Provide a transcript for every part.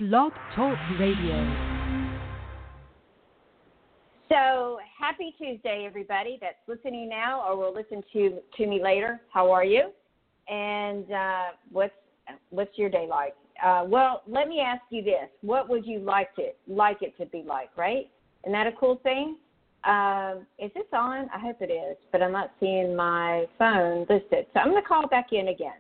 Blog Talk Radio. So, happy Tuesday, everybody that's listening now or will listen to me later. How are you? And what's your day like? Well, let me ask you this. What would you like it to be like, right? Isn't that a cool thing? Is this on? I hope it is, but I'm not seeing my phone listed. So I'm going to call back in again.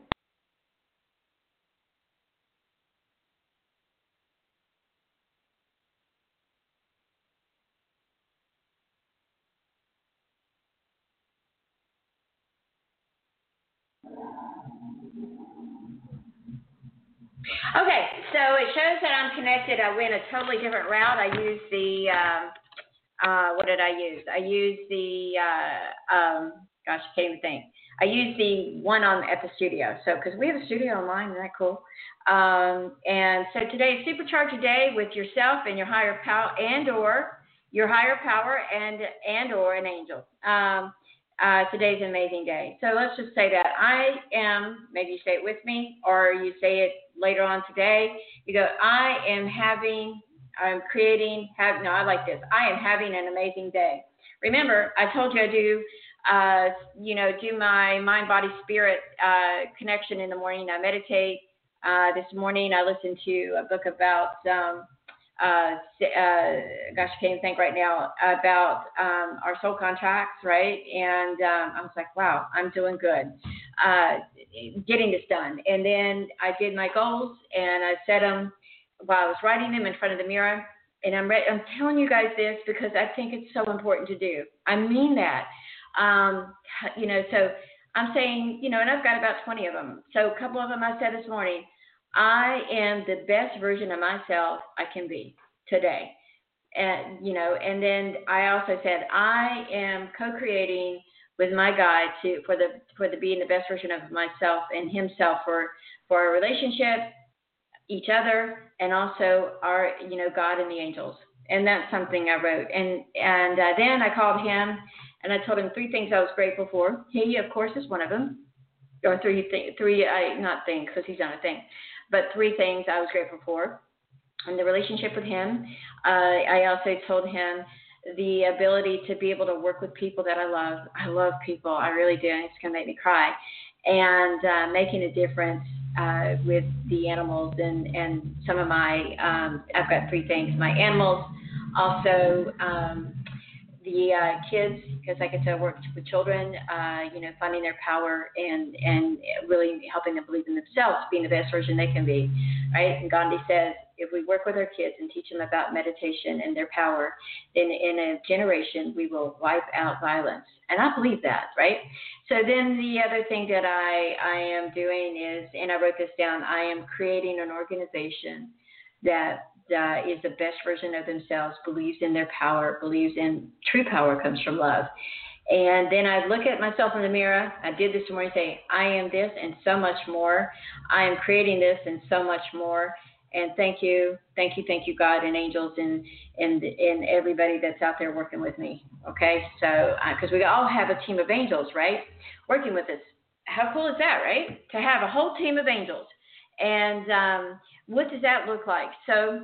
Okay, so it shows that I'm connected. I went a totally different route. I used the, what did I use? I used the, gosh, I can't even think. I used the one at the studio. So, because we have a studio online, isn't that cool? And so today is Supercharge a Day with yourself and your higher power or an angel. Today's an amazing day. So let's just say that I am, maybe you say it with me or you say it later on today. You go, I am having an amazing day. Remember, I told you I do my mind, body, spirit connection in the morning. I meditate. This morning I listened to a book about I can't even think right now about our soul contracts, right? And I was like, wow, I'm doing good, getting this done. And then I did my goals, and I set them while I was writing them in front of the mirror. And I'm telling you guys this because I think it's so important to do. I mean that. So I'm saying, and I've got about 20 of them. So a couple of them I said this morning. I am the best version of myself I can be today. And then I also said I am co-creating with my guide for the being the best version of myself and himself for our relationship, each other, and also our, God and the angels. And that's something I wrote. And then I called him and I told him 3 things I was grateful for. He, of course, is one of them. Or three not things, because he's not a thing, but 3 things I was grateful for in the relationship with him. I also told him the ability to be able to work with people that I love. I love people. I really do. It's going to make me cry. And making a difference with the animals and some of my, I've got 3 things, my animals, also the kids, because like I said, I work with children, finding their power and really helping them believe in themselves, being the best version they can be, right? And Gandhi says, if we work with our kids and teach them about meditation and their power, then in a generation, we will wipe out violence. And I believe that, right? So then the other thing that I am doing is, and I wrote this down, I am creating an organization that is the best version of themselves, believes in their power, believes in true power comes from love. And then I look at myself in the mirror. I did this morning, say, I am this and so much more. I am creating this and so much more. And thank you, God and angels and everybody that's out there working with me. Okay, so because we all have a team of angels, right, working with us. How cool is that, right? To have a whole team of angels. And what does that look like? So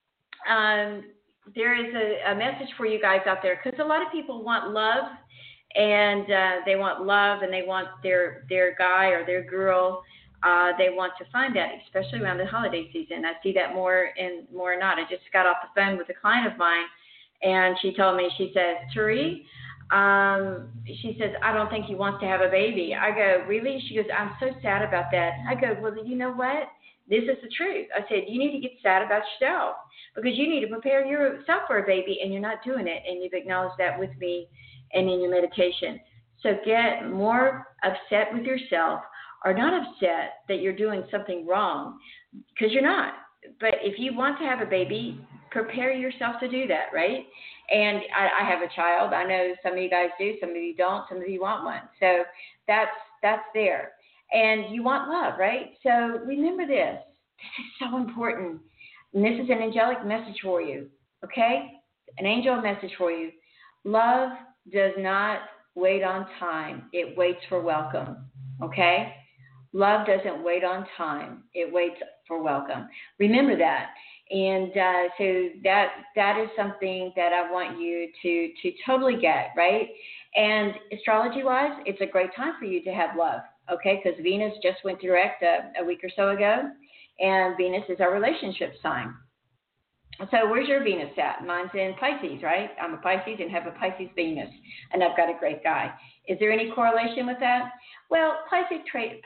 there is a message for you guys out there, because a lot of people want love, and they want love, and they want their guy or their girl. They want to find that, especially around the holiday season. I see that more and not. I just got off the phone with a client of mine, and she told me, she says, Turi, she says, I don't think he wants to have a baby. I go, really? She goes, I'm so sad about that. I go, well, you know what? This is the truth. I said, you need to get sad about yourself, because you need to prepare yourself for a baby, and you're not doing it. And you've acknowledged that with me and in your meditation. So get more upset with yourself, or not upset that you're doing something wrong, because you're not. But if you want to have a baby, prepare yourself to do that, right? And I have a child. I know some of you guys do, some of you don't, some of you want one. So that's there. And you want love, right? So remember this. This is so important. And this is an angelic message for you, okay? An angel message for you. Love does not wait on time. It waits for welcome, okay? Love doesn't wait on time. It waits for welcome. Remember that. And so that is something that I want you to totally get, right? And astrology-wise, it's a great time for you to have love, okay? Because Venus just went direct a week or so ago, and Venus is our relationship sign. So where's your Venus at? Mine's in Pisces, right? I'm a Pisces and have a Pisces Venus, and I've got a great guy. Is there any correlation with that? Well, Piscean traits,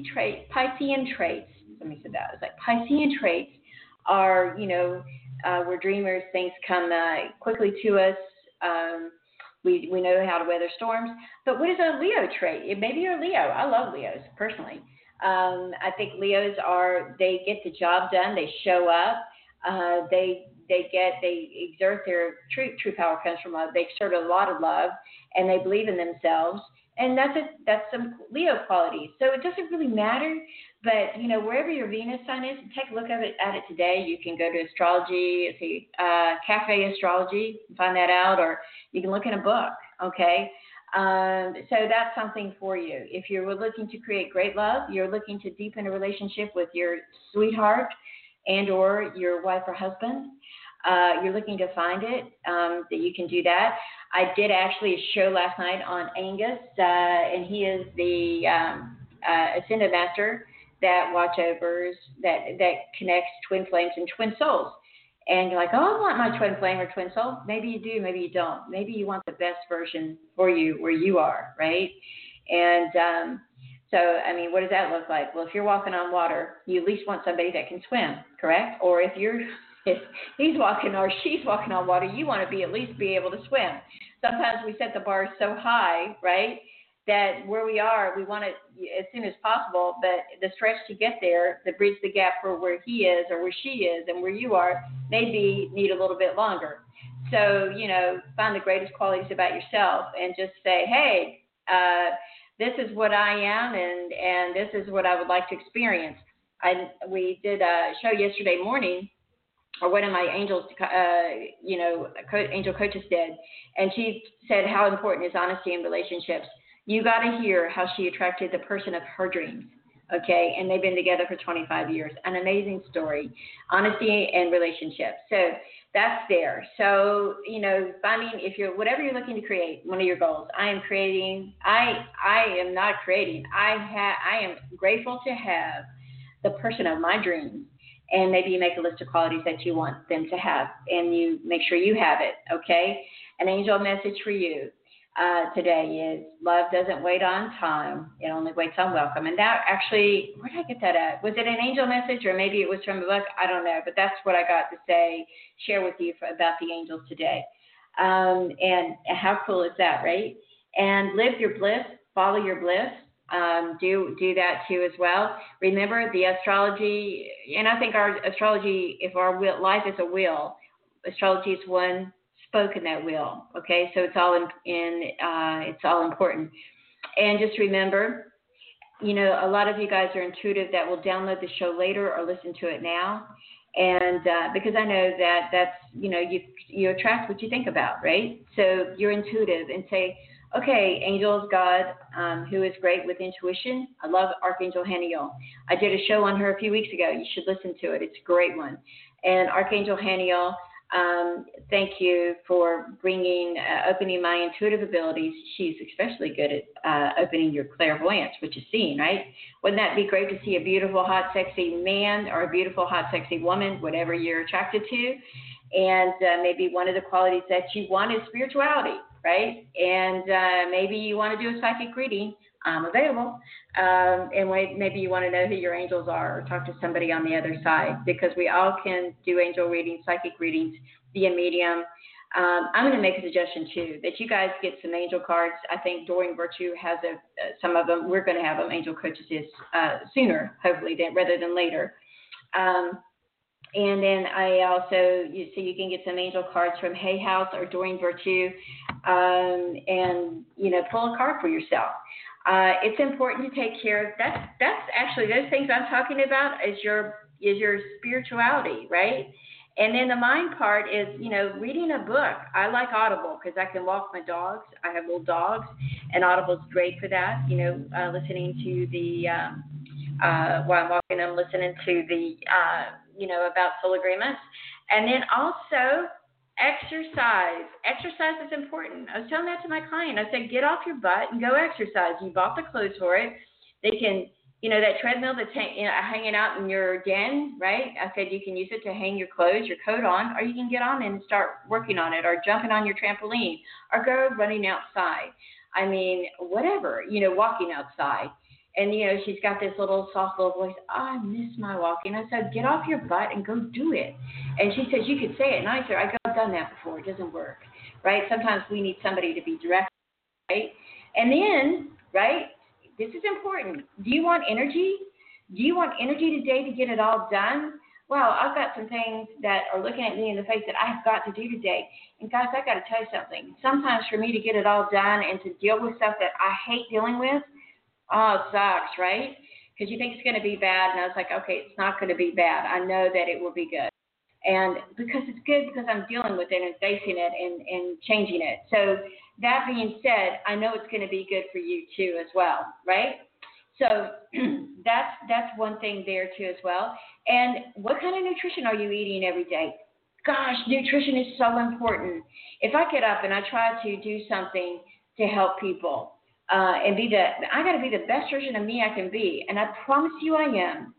let me say that. It's like Piscean traits are, we're dreamers. Things come quickly to us. We know how to weather storms. But what is a Leo trait? Maybe you're a Leo. I love Leos, personally. I think Leos they get the job done. They show up. They exert their true power comes from love. They exert a lot of love, and they believe in themselves. And that's some Leo qualities. So it doesn't really matter. But, wherever your Venus sign is, take a look at it today. You can go to astrology, Cafe Astrology, and find that out, or you can look in a book, okay? So that's something for you. If you're looking to create great love, you're looking to deepen a relationship with your sweetheart and or your wife or husband, you're looking to find it, that you can do that. I did actually a show last night on Angus, and he is the Ascended Master that that connects twin flames and twin souls. And you're like, oh, I want my twin flame or twin soul. Maybe you do, maybe you don't. Maybe you want the best version for you where you are, right? And so, what does that look like? Well, if you're walking on water, you at least want somebody that can swim, correct? Or if he's walking or she's walking on water, you want to at least be able to swim. Sometimes we set the bar so high, right, that where we are, we want it as soon as possible, but the stretch to get there, that bridge the gap for where he is or where she is and where you are, maybe need a little bit longer. So, find the greatest qualities about yourself and just say, hey, this is what I am, and this is what I would like to experience. We did a show yesterday morning, or one of my angels, angel coaches did, and she said how important is honesty in relationships. You got to hear how she attracted the person of her dreams, okay? And they've been together for 25 years. An amazing story, honesty and relationships. So that's there. So, finding whatever you're looking to create, one of your goals. I am not creating. I am grateful to have the person of my dreams. And maybe you make a list of qualities that you want them to have, and you make sure you have it, okay? An angel message for you today is love doesn't wait on time. It only waits on welcome. And that actually, where did I get that at? Was it an angel message, or maybe it was from a book? I don't know, but that's what I got to share with you about the angels today. And how cool is that, right? And live your bliss, follow your bliss. Do that too as well. Remember the astrology, and I think our astrology, if our life is a wheel, astrology is one spoke in that wheel. Okay, so it's all important. And just remember, a lot of you guys are intuitive that will download the show later or listen to it now, and because I know that's you attract what you think about, right? So you're intuitive and say, okay, angels, God, who is great with intuition. I love Archangel Haniel. I did a show on her a few weeks ago. You should listen to it. It's a great one. And Archangel Haniel, thank you for opening my intuitive abilities. She's especially good at opening your clairvoyance, which is seeing, right? Wouldn't that be great to see a beautiful, hot, sexy man or a beautiful, hot, sexy woman, whatever you're attracted to? And maybe one of the qualities that you want is spirituality. Right? And maybe you want to do a psychic reading. I'm available. And maybe you want to know who your angels are, or talk to somebody on the other side, because we all can do angel readings, psychic readings, via medium. I'm going to make a suggestion, too, that you guys get some angel cards. I think Doreen Virtue has some of them. We're going to have them, angel coaches, sooner, hopefully, rather than later. And then I also, you can get some angel cards from Hay House or Doreen Virtue, and pull a card for yourself. It's important to take care of. That's actually those things I'm talking about is your spirituality, right? And then the mind part is reading a book. I like Audible because I can walk my dogs. I have little dogs, and Audible's great for that. Listening to the while I'm walking. I'm listening to the, about soul agreements. And then also exercise. Exercise is important. I was telling that to my client. I said, get off your butt and go exercise. You bought the clothes for it. They can, that treadmill that's hanging out in your den, right? I said you can use it to hang your clothes, your coat on, or you can get on and start working on it, or jumping on your trampoline, or go running outside. I mean, whatever, walking outside. And, she's got this little soft little voice, I miss my walking. I said, get off your butt and go do it. And she says, you could say it nicer. I go, I've done that before. It doesn't work, right? Sometimes we need somebody to be direct, right? And then, right, this is important. Do you want energy? Do you want energy today to get it all done? Well, I've got some things that are looking at me in the face that I've got to do today. And guys, I got to tell you something. Sometimes for me to get it all done and to deal with stuff that I hate dealing with, it sucks, right? Because you think it's going to be bad. And I was like, okay, it's not going to be bad. I know that it will be good. And because it's good because I'm dealing with it and facing it and changing it. So that being said, I know it's going to be good for you too as well, right? So that's one thing there too as well. And what kind of nutrition are you eating every day? Gosh, nutrition is so important. If I get up and I try to do something to help people and I got to be the best version of me I can be. And I promise you I am.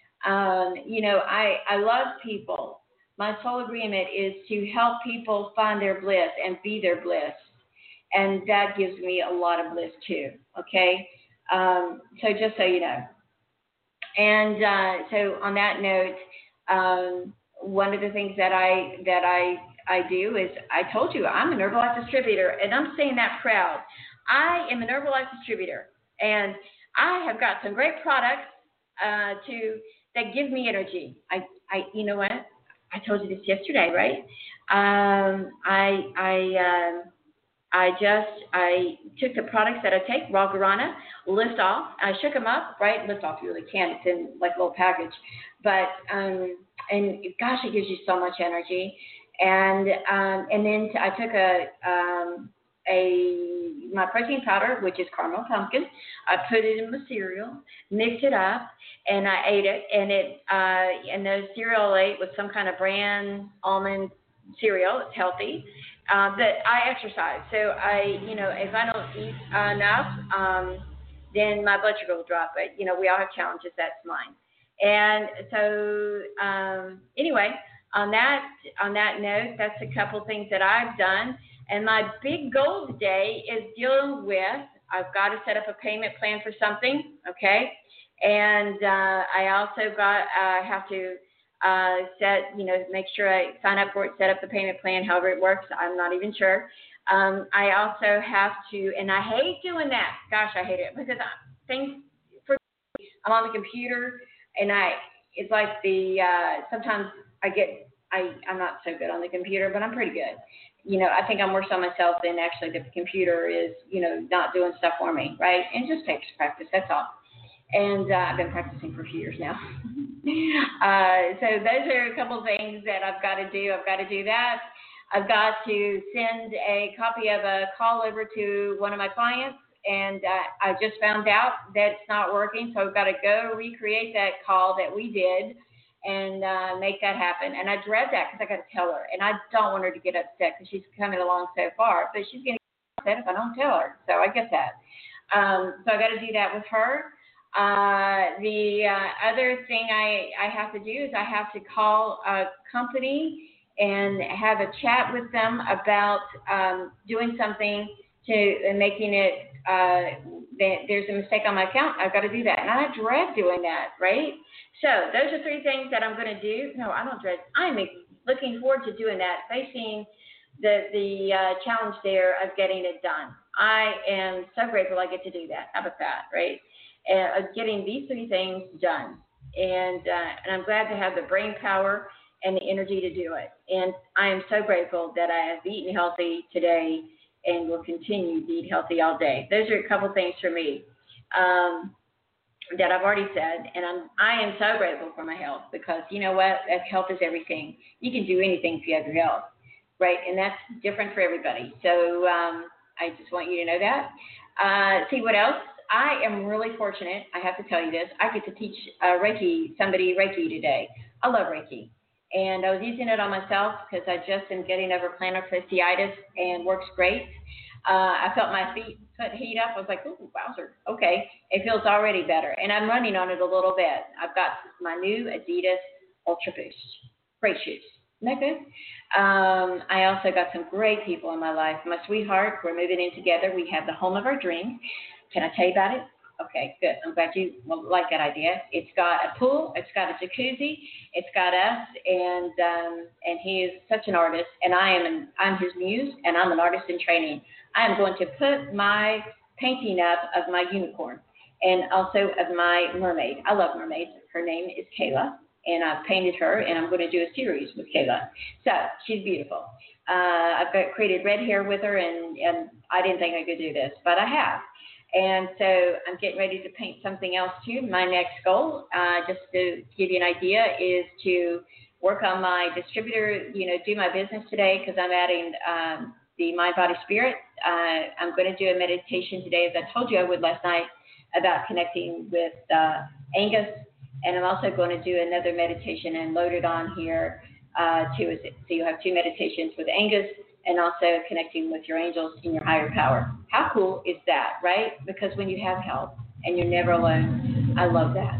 I love people. My soul agreement is to help people find their bliss and be their bliss. And that gives me a lot of bliss too, okay? So just so you know. And so on that note, one of the things that I do is, I told you, I'm an Herbalife distributor, and I'm saying that proud. I am an Herbalife distributor, and I have got some great products that give me energy. You know what? I told you this yesterday, right? I took the products that I take, Raw Guarana, Lift Off. I shook them up, right? Lift Off, you really can. It's in like a little package. But, and gosh, it gives you so much energy. And then I took my protein powder, which is caramel pumpkin. I put it in my cereal, mixed it up, and I ate it. And the cereal I ate was some kind of bran almond cereal. It's healthy. That I exercise. So if I don't eat enough, then my blood sugar will drop. But, we all have challenges. That's mine. And so, anyway, on that note, that's a couple things that I've done. And my big goal today is dealing with, I've got to set up a payment plan for something, okay? And I also have to make sure I sign up for it, set up the payment plan, however it works. I'm not even sure. I also have to, and I hate doing that. Gosh, I hate it because I'm on the computer, and it's like sometimes I'm not so good on the computer, but I'm pretty good. I think I'm worse on myself than actually the computer is, not doing stuff for me, right? And it just takes practice, that's all. And I've been practicing for a few years now. So those are a couple things that I've got to do. I've got to do that. I've got to send a copy of a call over to one of my clients, and I just found out that it's not working, so I've got to go recreate that call that we did and make that happen. And I dread that because I got to tell her, and I don't want her to get upset because she's coming along so far, but she's going to get upset if I don't tell her, so I get that. So I got to do that with her. The other thing I have to do is I have to call a company and have a chat with them about doing something and making it, there's a mistake on my account. I've got to do that. And I dread doing that, right? So those are three things that I'm going to do. No, I don't dread. I'm looking forward to doing that, facing the challenge there of getting it done. I am so grateful I get to do that. How about that, right? Getting these three things done. And I'm glad to have the brain power and the energy to do it. And I am so grateful that I have eaten healthy today and will continue to eat healthy all day. Those are a couple things for me that I've already said. And I am so grateful for my health because, you know what? Health is everything. You can do anything if you have your health, right? And that's different for everybody. So I just want you to know that. See what else I am really fortunate. I have to tell you this. I get to teach somebody Reiki today. I love Reiki. And I was using it on myself because I just am getting over plantar fasciitis and works great. I felt my foot heat up. I was like, ooh, wowzer. Okay. It feels already better. And I'm running on it a little bit. I've got my new Adidas Ultra Boost. Great shoes. Isn't that good? I also got some great people in my life. My sweetheart, we're moving in together. We have the home of our dreams. Can I tell you about it? Okay, good. I'm glad you like that idea. It's got a pool. It's got a jacuzzi. It's got us, and he is such an artist, and I'm his muse, and I'm an artist in training. I am going to put my painting up of my unicorn and also of my mermaid. I love mermaids. Her name is Kayla, and I've painted her, and I'm going to do a series with Kayla. So she's beautiful. I've created red hair with her, and I didn't think I could do this, but I have. And so I'm getting ready to paint something else too. My next goal, just to give you an idea, is to work on my distributor, do my business today because I'm adding the Mind, Body, Spirit. I'm going to do a meditation today, as I told you I would last night, about connecting with Angus. And I'm also going to do another meditation and load it on here too. So you'll have 2 meditations with Angus and also connecting with your angels and your higher power. How cool is that, right? Because when you have help and you're never alone, I love that.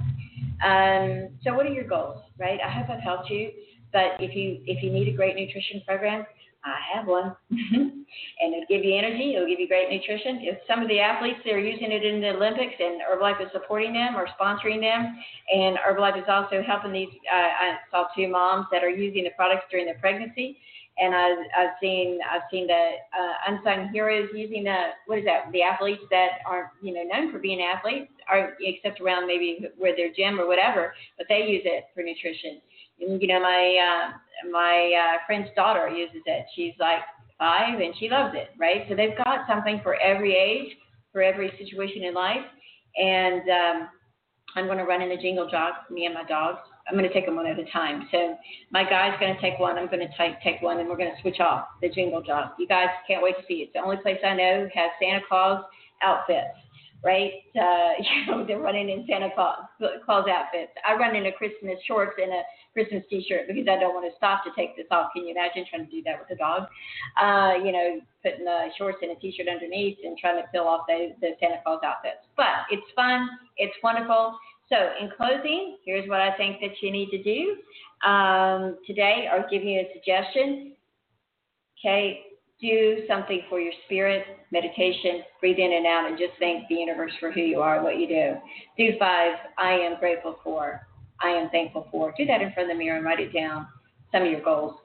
So what are your goals, right? I hope I've helped you. But if you need a great nutrition program, I have one. And it'll give you energy. It'll give you great nutrition. If some of the athletes that are using it in the Olympics, and Herbalife is supporting them or sponsoring them, and Herbalife is also helping these. I saw 2 moms that are using the products during their pregnancy. And I've seen the unsung heroes using the athletes that aren't known for being athletes, except around maybe where their gym or whatever, but they use it for nutrition. And, my friend's daughter uses it. She's like 5 and she loves it, right? So they've got something for every age, for every situation in life. And I'm going to run in the Jingle Jog, me and my dogs. I'm going to take them one at a time. So my guy's going to take one. I'm going to take one, and we're going to switch off the Jingle Jog. You guys can't wait to see it. It's the only place I know has Santa Claus outfits, right? They're running in Santa Claus outfits. I run in a Christmas shorts and a Christmas T-shirt because I don't want to stop to take this off. Can you imagine trying to do that with a dog? Putting the shorts and a T-shirt underneath and trying to peel off the Santa Claus outfits. But it's fun. It's wonderful. So in closing, here's what I think that you need to do today, or give you a suggestion. Okay, do something for your spirit, meditation, breathe in and out, and just thank the universe for who you are, what you do. Do 5, I am grateful for, I am thankful for. Do that in front of the mirror and write it down, some of your goals.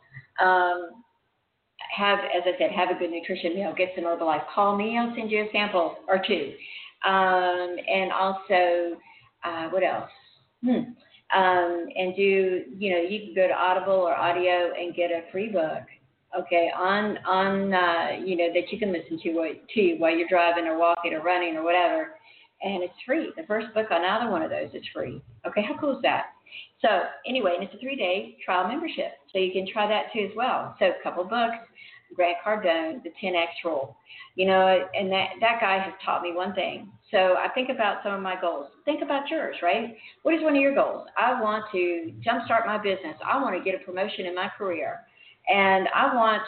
As I said, have a good nutrition meal. Get some Herbalife. Call me. I'll send you a sample or 2. And also, what else? And do, you can go to Audible or Audio and get a free book, okay, on that you can listen to while you're driving or walking or running or whatever. And it's free. The first book on either one of those is free. Okay, how cool is that? So anyway, and it's a 3-day trial membership. So you can try that too as well. So a couple books, Grant Cardone, the 10X rule. And that guy has taught me one thing. So I think about some of my goals. Think about yours, right? What is one of your goals? I want to jumpstart my business. I want to get a promotion in my career. And I want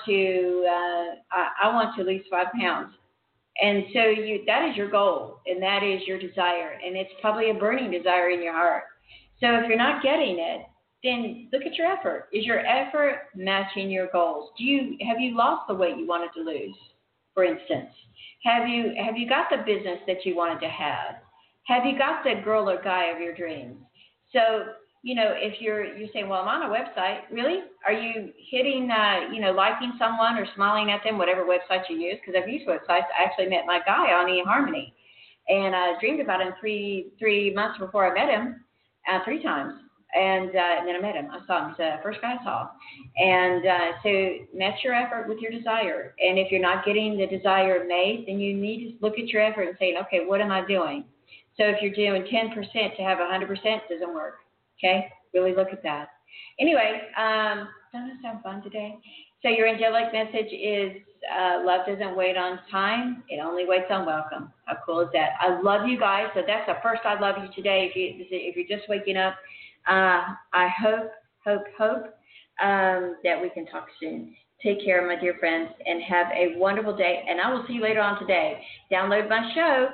to lose 5 pounds. And so that is your goal, and that is your desire. And it's probably a burning desire in your heart. So if you're not getting it, then look at your effort. Is your effort matching your goals? Have you lost the weight you wanted to lose, for instance? Have you got the business that you wanted to have? Have you got the girl or guy of your dreams? So, if you're saying, well, I'm on a website, really? Are you hitting, liking someone or smiling at them, whatever website you use? Because I've used websites. I actually met my guy on eHarmony, and I dreamed about him three months before I met him, 3 times. And then I met him. I saw him. He's the first guy I saw. And so match your effort with your desire. And if you're not getting the desire made, then you need to look at your effort and say, okay, what am I doing? So if you're doing 10% to have 100%, it doesn't work. Okay? Really look at that. Anyway, doesn't it sound fun today? So your angelic message is love doesn't wait on time. It only waits on welcome. How cool is that? I love you guys. So that's the first I love you today. If you're just waking up, I hope that we can talk soon. Take care, my dear friends, and have a wonderful day. And I will see you later on today. Download my show.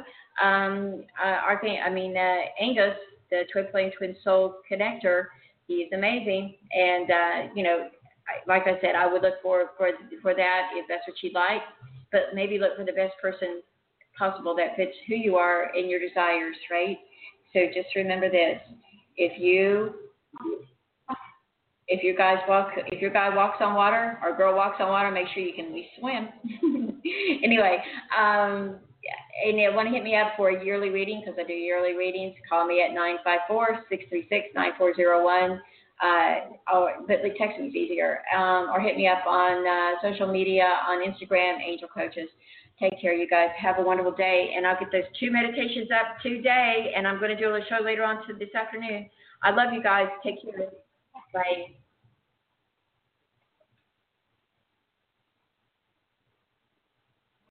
Angus, the Twin Flame Twin Soul Connector. He's amazing. And, like I said, I would look for that if that's what you'd like. But maybe look for the best person possible that fits who you are and your desires, right? So just remember this. If your guy walks on water or girl walks on water, make sure you can at least swim. Anyway, and you want to hit me up for a yearly reading because I do yearly readings. Call me at 954-636-9401. But text me is easier. Or hit me up on social media on Instagram, Angel Coaches. Take care, you guys. Have a wonderful day. And I'll get those 2 meditations up today, and I'm going to do a show later on this afternoon. I love you guys. Take care. Bye.